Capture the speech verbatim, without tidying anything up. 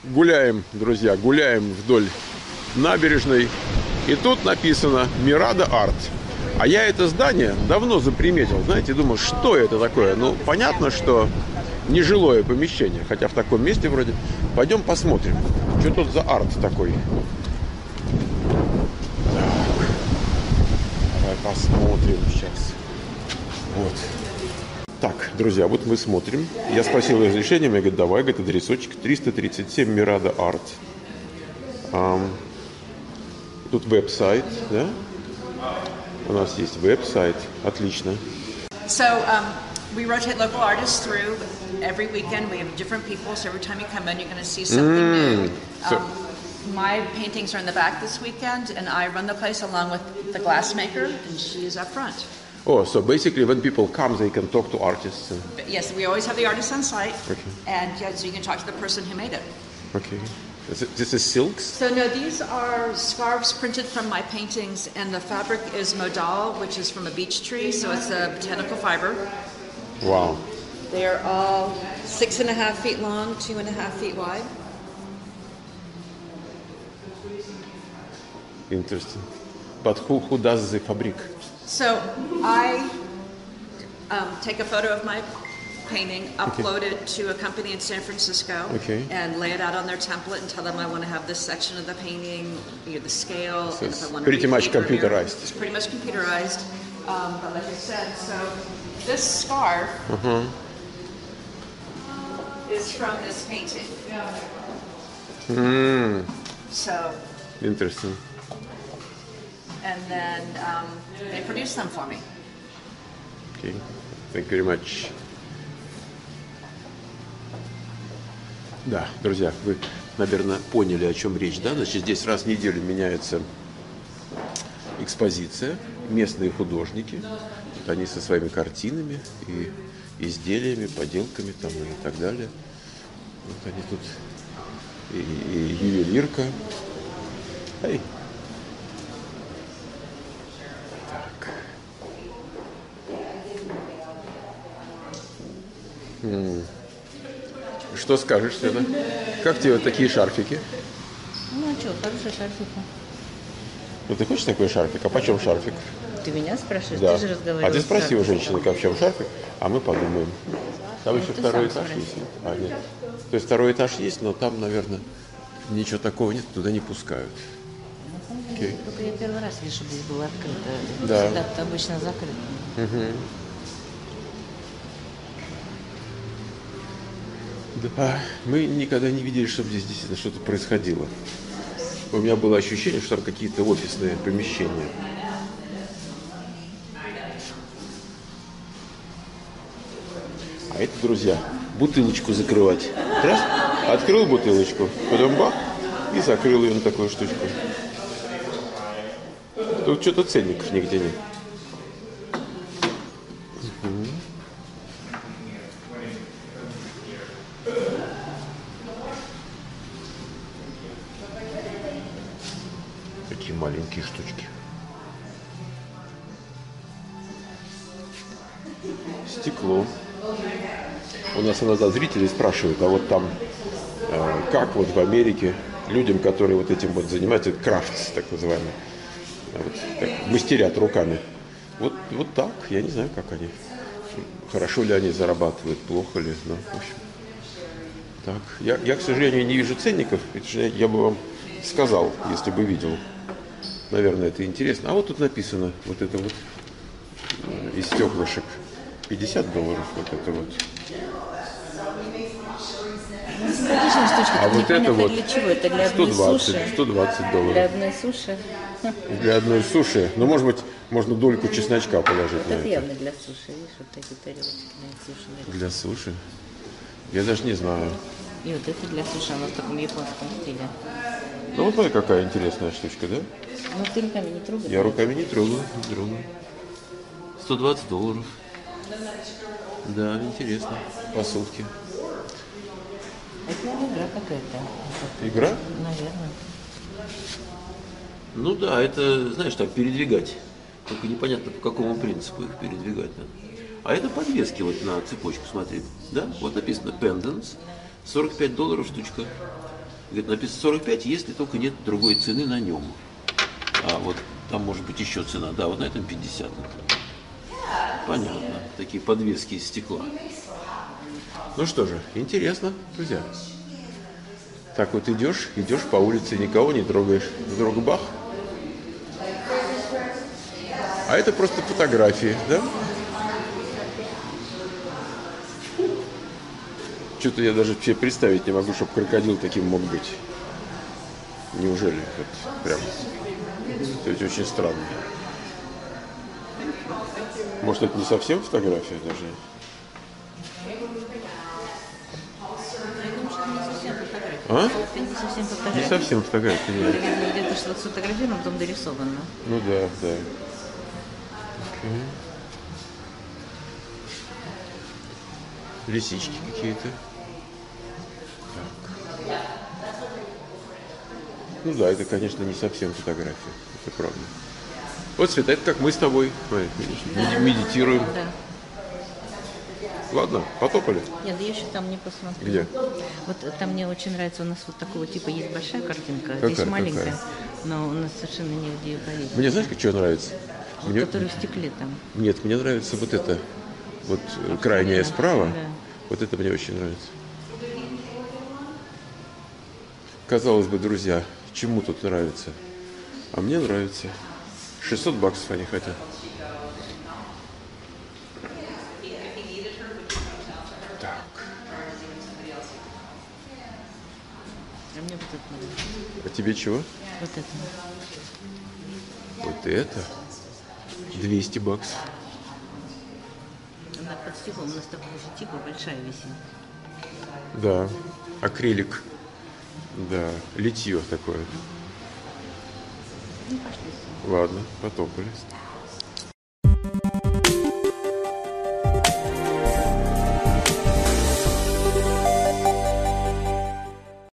Гуляем, друзья, гуляем вдоль набережной. И тут написано «Мирада Арт». А я это здание давно заприметил. Знаете, думал, что это такое? Ну, понятно, что нежилое помещение. Хотя в таком месте вроде. Пойдем посмотрим, что тут за арт такой. Так. Давай посмотрим сейчас. Вот. Так, друзья, вот мы смотрим. Я спросил разрешение, мне говорят, давай, говорит, адресочек триста тридцать семь Мирада Арт. Um, тут веб-сайт, да? У нас есть веб-сайт, отлично. So, um, we rotate local artists through every weekend. We have different people, so every time you come in, you're going to see something mm, new. So um, my paintings are in the back this weekend, and I run the place along with the glassmaker, and she is up front. Oh, so basically when people come, they can talk to artists. And... Yes, we always have the artist on site, okay. and yeah, so you can talk to the person who made it. Okay. Is it, this is silks? So no, these are scarves printed from my paintings, and the fabric is modal, which is from a beech tree, so it's a botanical fiber. Wow. They're all six and a half feet long, two and a half feet wide. Interesting. But who, who does the fabric? So I um, take a photo of my painting, upload okay. it to a company in San Francisco, okay. and lay it out on their template and tell them I want to have this section of the painting, you know, the scale. So and if I want pretty to much computerized. It's pretty much computerized. Um, but like I said, so this scarf uh-huh. is from this painting. Mm. So interesting. And then um, they produce them for me. Okay, thank you very much. Да, друзья, вы, наверное, поняли, о чем речь, да? Значит, здесь раз в неделю меняется экспозиция, местные художники, вот они со своими картинами и изделиями, поделками там и так далее. Вот они тут и, и ювелирка. Эй. Так. М-м. Что скажешь, Света? Как тебе вот такие шарфики? Ну, а что, хорошие шарфики. Ну, ты хочешь такой шарфик? А почем шарфик? Ты меня спрашиваешь? Да. Ты же разговариваешь. А ты спроси у женщины, как почем шарфик, а мы подумаем. Там Ну, еще ты второй сам этаж спроси. есть. А, нет. То есть второй этаж есть, но там, наверное, ничего такого нет, туда не пускают. На самом деле, Окей. только я первый раз вижу, чтобы здесь было открыто. Да. Всегда-то обычно закрыто. Угу. Да, мы никогда не видели, чтобы здесь действительно что-то происходило. У меня было ощущение, что там какие-то офисные помещения. А это, друзья, бутылочку закрывать. Раз, открыл бутылочку, потом бах, и закрыл ее на такую штучку. Тут что-то ценников нигде нет. Угу. Такие маленькие штучки. Стекло. У нас иногда зрители спрашивают, а вот там, э, как вот в Америке людям, которые вот этим вот занимаются, это крафтс, так называемый, вот, так, мастерят руками. Вот, вот так, я не знаю, как они, хорошо ли они зарабатывают, плохо ли, но, в общем, так. Я, я, к сожалению, не вижу ценников, я бы вам сказал, если бы видел. Наверное, это интересно. А вот тут написано, вот это вот из стеклышек, пятьдесят долларов, вот это вот. Симпатичная штучка, А тут вот это непонятно вот для чего. Это для одной сто двадцать, суши. сто двадцать долларов. Для одной суши. Для одной суши. Ну, может быть, можно дольку чесночка положить Вот на это это. явно для суши. Видишь, вот такие тарелочки для суши. Для суши? Я даже не знаю. И вот это для суши, оно в таком японском стиле. Ну, вот смотри, какая интересная штучка, да? Ну, ты руками не трогай. Я руками не трогаю, не трогаю. сто двадцать долларов. Да, интересно. Посылки. Это, наверное, игра какая-то. Игра? Наверное. Ну да, это, знаешь, так, передвигать. Только непонятно, по какому принципу их передвигать надо. А это подвески вот на цепочку, смотри. Да, вот написано Pendants. сорок пять долларов штучка. Говорит, написано сорок пять, если только нет другой цены на нем. А вот там может быть еще цена. Да, вот на этом пятьдесят. Понятно. Такие подвески из стекла. Ну что же, интересно, друзья. Так вот идешь, идешь по улице, никого не трогаешь. Вдруг бах. А это просто фотографии, да? Что-то я даже себе представить не могу, чтобы крокодил таким мог быть. Неужели? Это прям... Это ведь очень странно. Может, это не совсем фотография даже? А? Это не совсем Не фотография. совсем фотография, нет. Где-то что-то сфотографировано, потом дорисовано. Ну да, да. Окей. Лисички какие-то. Так. Ну да, это, конечно, не совсем фотография. Это правда. Вот, Света, это как мы с тобой. Смотри, видишь, Да. медитируем. Да. Ладно, потопали. Нет, я еще там не посмотрела. Где? Вот там мне очень нравится, у нас вот такого типа есть большая картинка, Какая, здесь маленькая, какая? но у нас совершенно негде ее повесить. Мне знаешь, что нравится? Мне... Который в стекле там. Нет, мне нравится вот это. Вот э, крайняя справа. Да. Вот это мне очень нравится. Казалось бы, друзья, чему тут нравится? А мне нравится. шестьсот баксов они хотят. Так. А мне вот это нравится. А тебе чего? Вот это. Вот это? двести баксов. Она под стеклом, у нас такого же типа большая висит. Да. Акрилик. Да. Литье такое. Ну, пошли. Ладно, потопали.